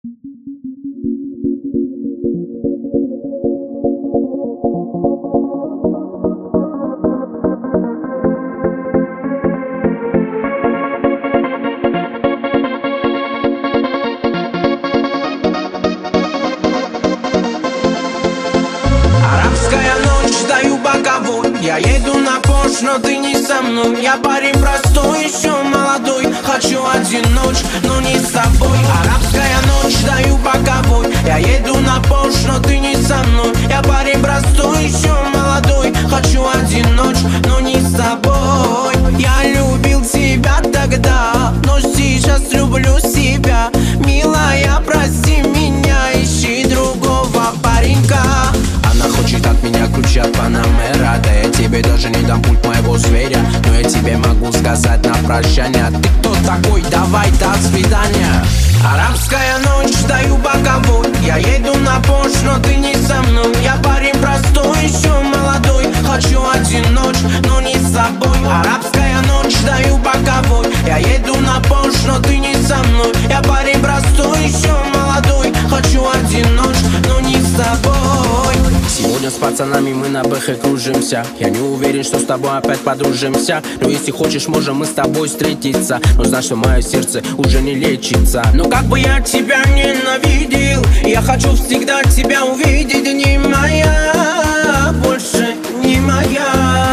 Я еду на Порш, но ты не со мной. Я парень простой, еще молодой. Хочу один ночь, но не с тобой. Арабская ночь, даю боковой. Я еду на Порш, но ты не со мной. Я парень простой, еще молодой. Хочу один ночь, но не с тобой. Я любил тебя тогда, но сейчас люблю себя. Милая, прости меня, ищи другого паренька. Она хочет от меня ключи от Панамера. Да я тебе даже не дам пульт моего зверя. Но я тебе могу сказать на прощание: а ты кто такой? Давай, до свидания. Арабская ночь, даю боковой. Я еду на Порш, но ты не со мной. Я парень простой, еще молодой. Хочу один ночь, но не с тобой. Арабская ночь, даю боковой. Я еду на Порш, но ты не со мной. Я парень простой, еще молодой. Хочу один ночь, но не с тобой. Сегодня с пацанами мы на БХ кружимся. Я не уверен, что с тобой опять подружимся. Но если хочешь, можем мы с тобой встретиться. Но знай, что мое сердце уже не лечится. Но как бы я тебя ненавидел, я хочу всегда тебя увидеть. Не моя, больше не моя.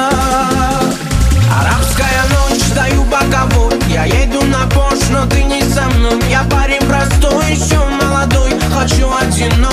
Арабская ночь, даю боковой. Я еду на Порш, но ты не со мной. Я парень простой, еще молодой. Хочу один